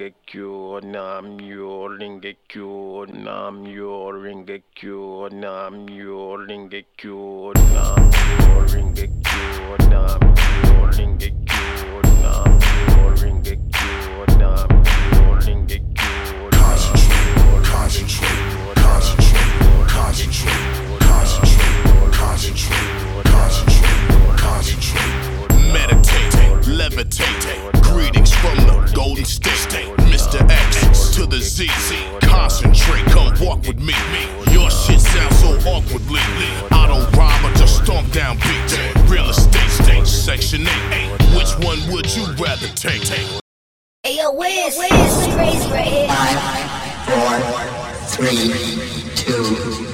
Ringekyo Namyo Ringekyo Namyo Ringekyo Namyo Ringekyo Namyo Ringekyo Namyo Ringekyo Namyo Ringekyo Namyo Ringekyo. Meditate, levitate. Greetings from the Golden State. Mr. X to the Z. Concentrate, come walk with me. Your shit sounds so awkwardly. I don't rhyme, I just stomp down beats. Real estate state, section 8. Which one would you rather take? Hey yo, Wiz, crazy right here. 5, 4, 3, 2.